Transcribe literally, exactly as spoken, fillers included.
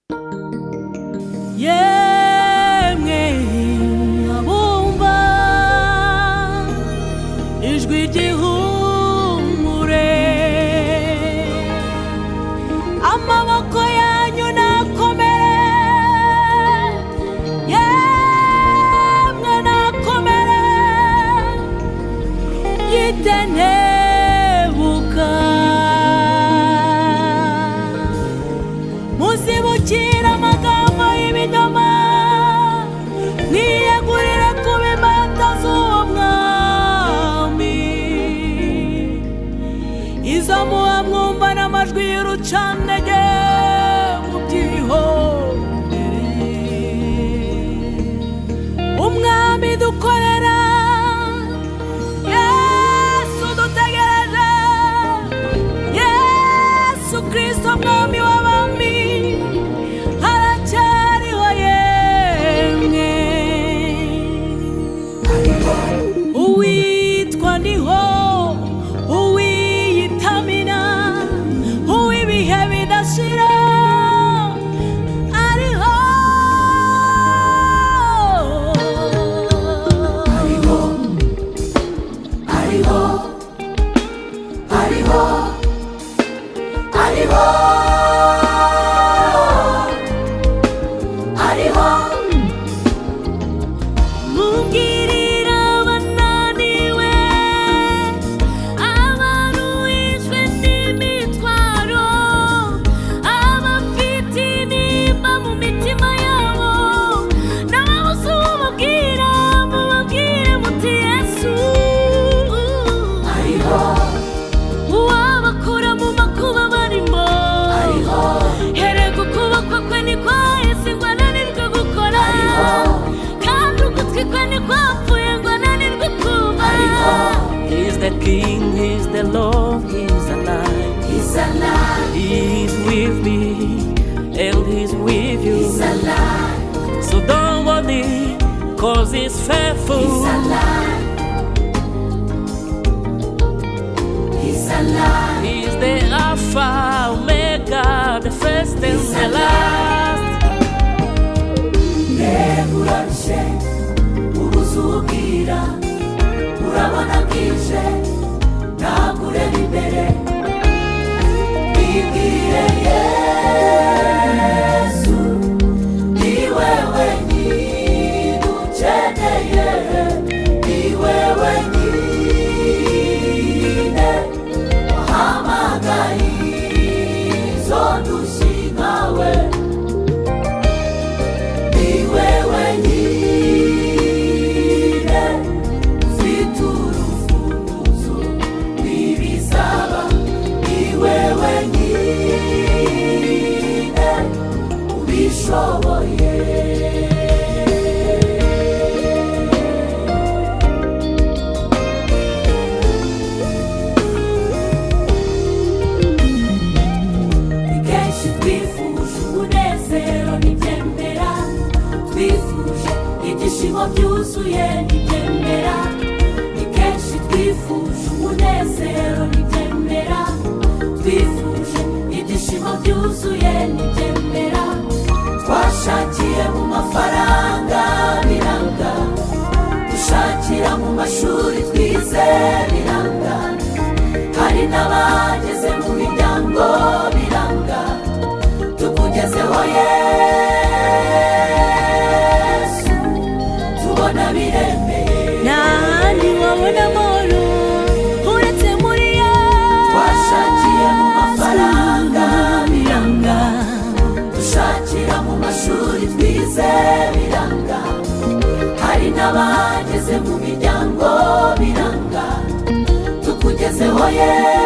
yemwe abumva ijwi ry'ihumure, amaboko yanyu nakomere, yemwe nakomere, yitenebuka muzibukira amagambo y'ibinyoma, mwiyegurire kuba imbata z'uwo mwami, izo muba mwumva n'amajwi y'urucantege mubyihorere. Umwami dukorera, Yesu dutegereje, Yesu Kristo mwami w'abami, haracyariho yemwe. Uwitwa ndiho, uwiyitamina, uw'ibihe bidashira, ariho. Ariho, ariho, ariho, ariho. Mubwirira abananiwe, abaruhijwe n'imitwaro, abafite intimba mu mitima yabo, nababuze ubabwira, mubabwire muti Yesu Ariho, uwabakura mu makuba barimo, ariho, herega ukuboko kwe nikwahise ngo ananirwe gukora, kandi ugutwi kwe nikwapfuye ngo ananirwe kumva. He's the King, He's the Lord, He's alive. he's alive, He's with me, and He's with you. he's alive, So don't worry, cause He's faithful. he's alive, he's alive, He's the Alpha, Omega, the first and the last. yego urarushe, ubuze ubwira, urabona bwije, ntabwo ureba imbere, bibwire Yesu, ni wewe nyine ukeneye, ni wewe nyine wahamagaye izo ndushyi nkawe, ni wewe nyine ufite urufunguzo rw'ibizaba, ni wewe nyine ubishoboye. Ni kenshi twifuje umunezero n'ibyemera, twifuje ibyishimo byuzuye n'ibyemera, ni kenshi twifuje umunezero n'ibyemera, twifuje ibyishimo byuzuye n'ibyemera, twashakiye mu mafaranga biranga, dushakira mu mashuri twize biranga, hari n'abageze mu miryango biranga, tukugezeho Yesu, tubona biremeye. Nahandi wabona amahoro uretse muri Yesu. Twashakiye mu mafaranga biranga, dushakira mu mashuri twize biranga, hari n'abageze mu miryango biranga, tukugezeho Yesu.